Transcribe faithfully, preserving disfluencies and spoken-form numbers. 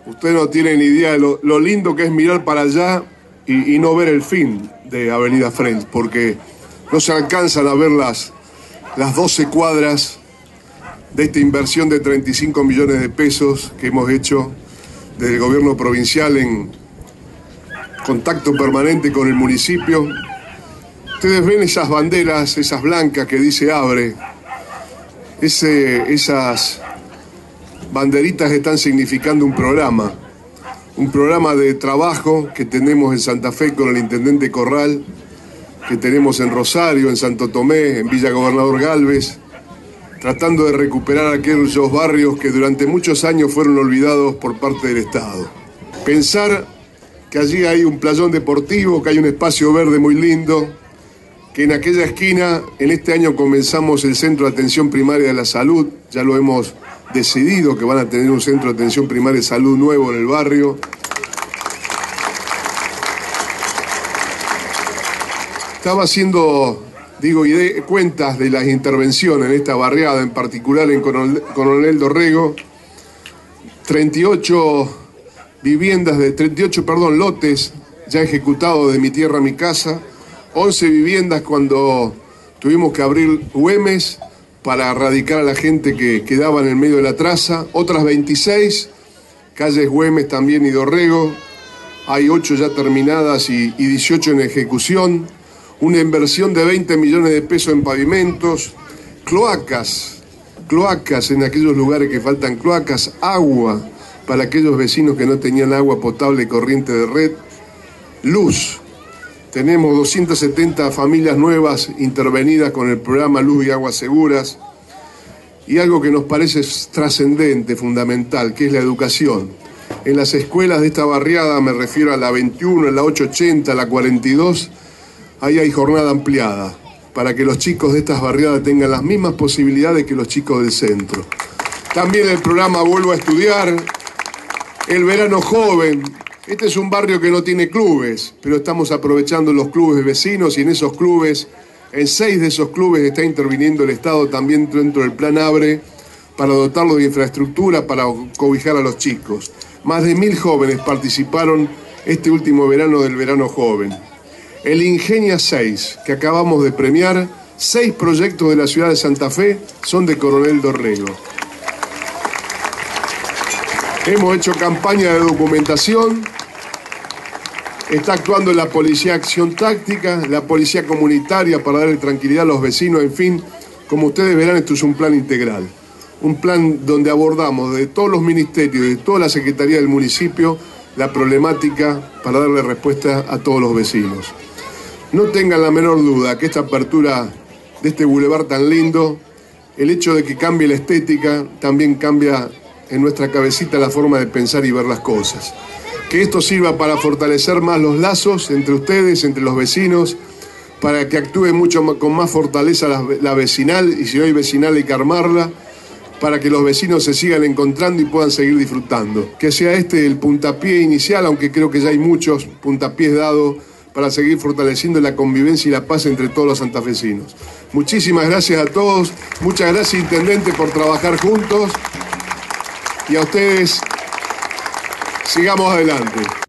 Ustedes no tienen ni idea de lo, lo lindo que es mirar para allá y, y no ver el fin de Avenida Friends, porque no se alcanzan a ver las, las doce cuadras de esta inversión de treinta y cinco millones de pesos que hemos hecho desde el gobierno provincial en contacto permanente con el municipio. Ustedes ven esas banderas, esas blancas que dice Abre, ese, esas banderitas que están significando un programa, un programa de trabajo que tenemos en Santa Fe con el intendente Corral, que tenemos en Rosario, en Santo Tomé, en Villa Gobernador Galvez, tratando de recuperar aquellos barrios que durante muchos años fueron olvidados por parte del Estado. Pensar que allí hay un playón deportivo, que hay un espacio verde muy lindo, que en aquella esquina, en este año comenzamos el Centro de Atención Primaria de la Salud, ya lo hemos decidido que van a tener un centro de atención primaria de salud nuevo en el barrio. Estaba haciendo, digo, ide- cuentas de las intervenciones en esta barriada, en particular en Coronel, Coronel Dorrego, treinta y ocho viviendas, de treinta y ocho, perdón, lotes ya ejecutados de Mi Tierra, Mi Casa, once viviendas cuando tuvimos que abrir Güemes para erradicar a la gente que quedaba en el medio de la traza, otras veintiséis, calles Güemes también y Dorrego, hay ocho ya terminadas y, y dieciocho en ejecución, una inversión de veinte millones de pesos en pavimentos, cloacas, cloacas en aquellos lugares que faltan cloacas, agua para aquellos vecinos que no tenían agua potable y corriente de red, luz. Tenemos doscientas setenta familias nuevas intervenidas con el programa Luz y Aguas Seguras y algo que nos parece trascendente, fundamental, que es la educación. En las escuelas de esta barriada, me refiero a la veintiuno, a la ochocientos ochenta, a la cuarenta y dos, ahí hay jornada ampliada para que los chicos de estas barriadas tengan las mismas posibilidades que los chicos del centro. También el programa Vuelvo a Estudiar, el verano joven. Este es un barrio que no tiene clubes, pero estamos aprovechando los clubes vecinos y en esos clubes, en seis de esos clubes está interviniendo el Estado también dentro del Plan Abre para dotarlo de infraestructura, para cobijar a los chicos. Más de mil jóvenes participaron este último verano del verano joven. El Ingenia seis, que acabamos de premiar, seis proyectos de la ciudad de Santa Fe son de Coronel Dorrego. Hemos hecho campaña de documentación, está actuando la Policía Acción Táctica, la Policía Comunitaria para darle tranquilidad a los vecinos, en fin, como ustedes verán, esto es un plan integral, un plan donde abordamos de todos los ministerios, de toda la Secretaría del municipio, la problemática para darle respuesta a todos los vecinos. No tengan la menor duda que esta apertura de este bulevar tan lindo, el hecho de que cambie la estética, también cambia en nuestra cabecita la forma de pensar y ver las cosas. Que esto sirva para fortalecer más los lazos entre ustedes, entre los vecinos, para que actúe mucho más, con más fortaleza la, la vecinal, y si no hay vecinal hay que armarla, para que los vecinos se sigan encontrando y puedan seguir disfrutando. Que sea este el puntapié inicial, aunque creo que ya hay muchos puntapiés dados para seguir fortaleciendo la convivencia y la paz entre todos los santafesinos. Muchísimas gracias a todos, muchas gracias, intendente, por trabajar juntos. Y a ustedes, sigamos adelante.